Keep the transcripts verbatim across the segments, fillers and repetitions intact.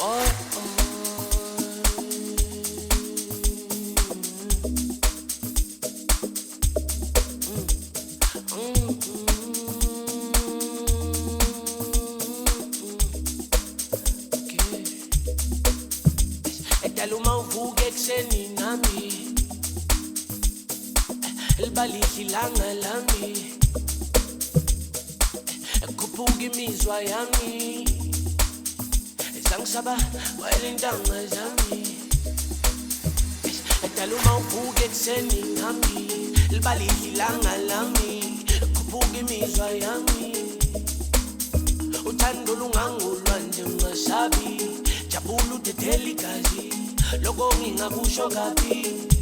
Edala uma uvuka ekuseni nami elibalihle ilanga lami ekhuphuka imizwa yami ezangisaba wayelintanga zami. Edala uma uvuka ekuseni nami elibalihle ilanga lami ekhuphuka imizwa yami. Uthando lungangolwa njengasabi jabula udedela igazi loko ngingakusho kabi.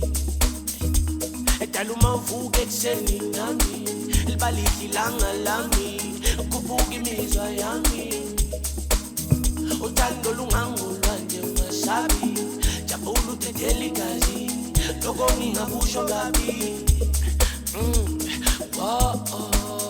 Edala uma uvuka ekuseni nami elibalihle ilanga lami ekhuphuka imizwa yami. Uthando lungangolwa njengasabi jabula udedela igazi loko ngingakusho kabi. Mm. Oh, oh.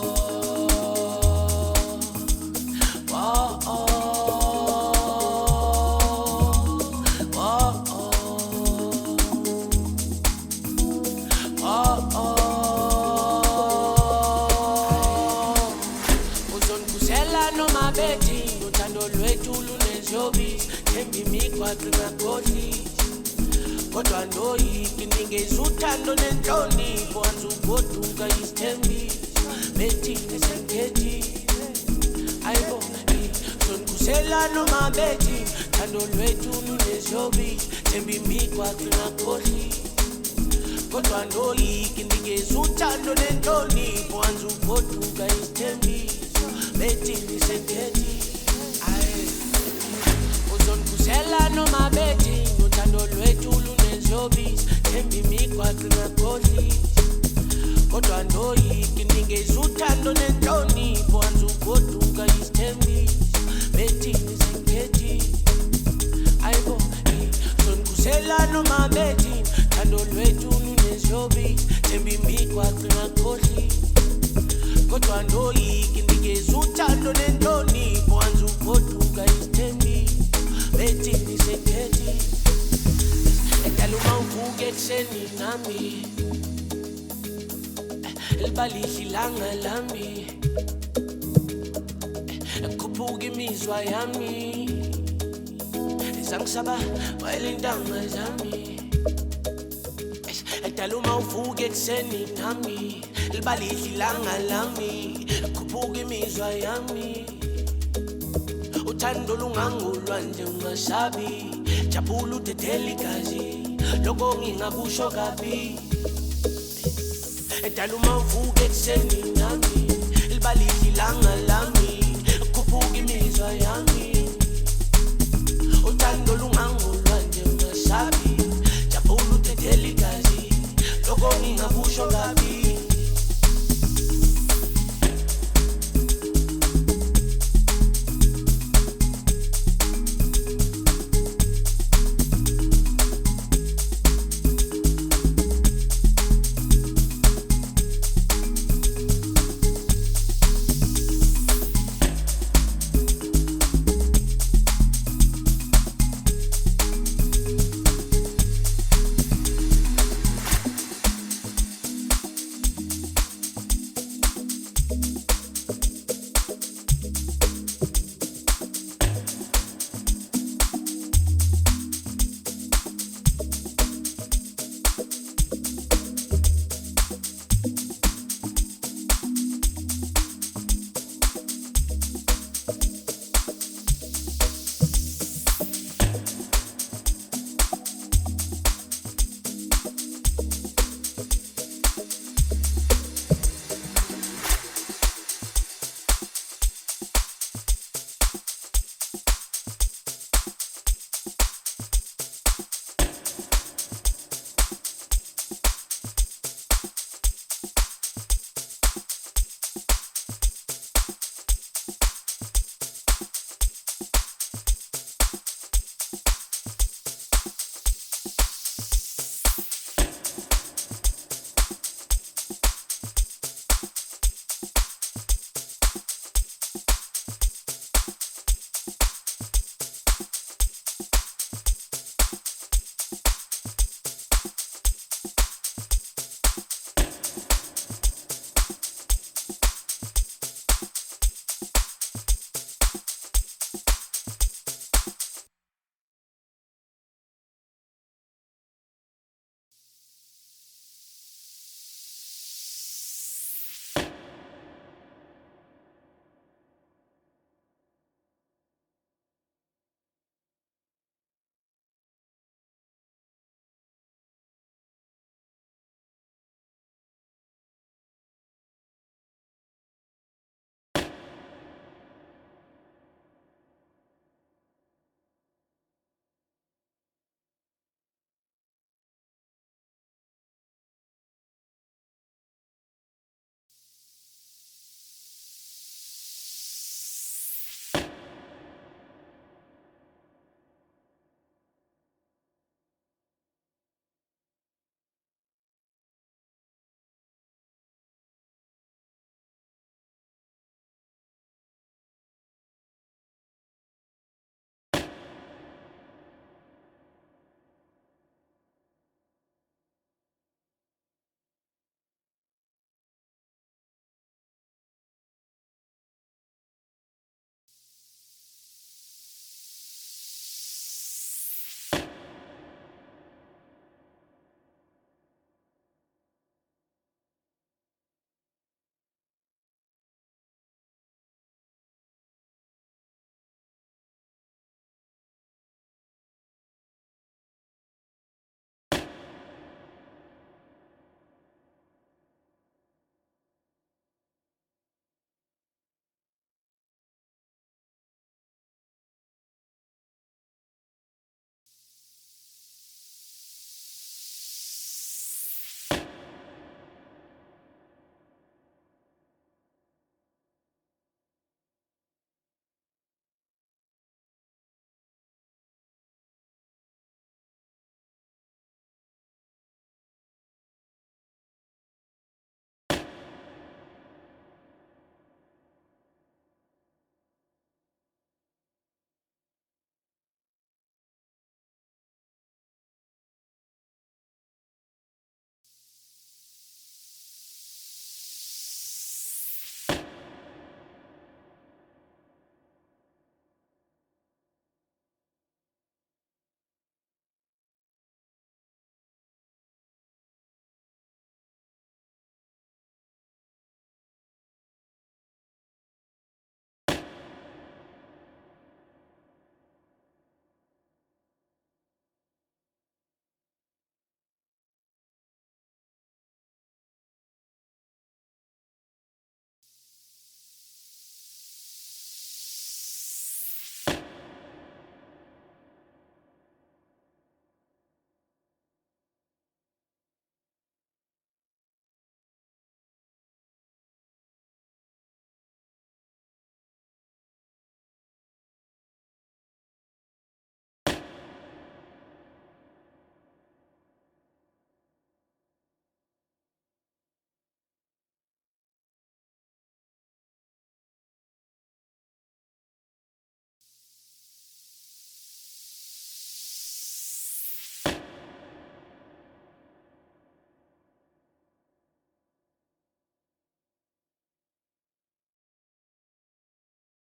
Kodwa ndoyiki ningeza uthando nenhlonipho wanze ugoduka isithembiso bethini sengethi ayibo sonkusela noma bethi thando lwethu lunezobisi themba imigwa ngingakhohlisi. Kodwa ndoyiki ningeza uthando nenhlonipho wanze ugoduka isithembiso bethini sengethi ayi uzonkusela noma bethi uthando lwethu lunezobisi themba imigwa ngingakhohlisi. Kodwa ndoyiki ningeza uthando nenhlonipho wanze ugoduka isithembiso bethini sengethi ayibo sonkusela noma bethi thando lwethu lunezobisi themba imigwa ngingakhohlisi. Kodwa ndoyiki ningeza uthando nenhlonipho wanze ugoduka isithembiso bethini sengethi. Edala uma uvuka ekuseni nami elibalihle ilanga lami ekhuphuka imizwa yami ezangisaba wayelintanga zami. Edala uma uvuka ekuseni nami elibalihle ilanga lami ekhuphuka imizwa yami. Uthando lungangolwa njengasabi jabula udedela igazi loko ngingakusho kabi. Edala uma uvuka ekuseni nami elibalihle ilanga lami